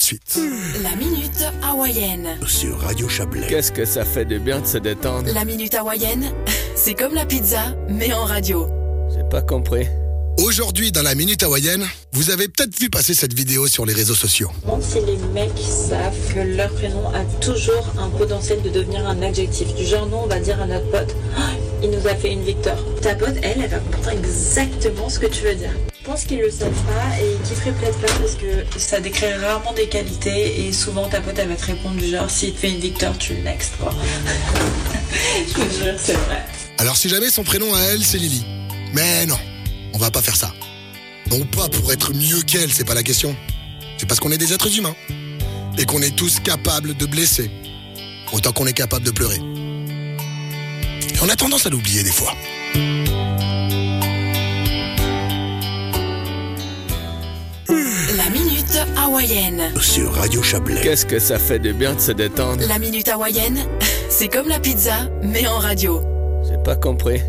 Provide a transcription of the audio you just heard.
suite. La minute hawaïenne. Sur Radio Chablais. Qu'est-ce que ça fait de bien de se détendre? La minute hawaïenne, c'est comme la pizza, mais en radio. J'ai pas compris. Aujourd'hui, dans la Minute Hawaïenne, vous avez peut-être vu passer cette vidéo sur les réseaux sociaux. Je me demande si les mecs savent que leur prénom a toujours un potentiel de devenir un adjectif. Du genre, nous, on va dire à notre pote, il nous a fait une victoire. Ta pote, elle va comprendre exactement ce que tu veux dire. Je pense qu'ils le savent pas et qu'ils feraient peut-être pas parce que ça décrit rarement des qualités et souvent ta pote, elle va te répondre du genre, s'il te fait une victoire, tu le next, quoi. Je te jure, c'est vrai. Alors si jamais son prénom à elle, c'est Lily. Mais non, on va pas faire ça. Non pas pour être mieux qu'elle, c'est pas la question. C'est parce qu'on est des êtres humains. Et qu'on est tous capables de blesser. Autant qu'on est capable de pleurer. Et on a tendance à l'oublier des fois. La minute hawaïenne. Sur Radio Chablais. Qu'est-ce que ça fait de bien de se détendre? La minute hawaïenne, c'est comme la pizza, mais en radio. J'ai pas compris.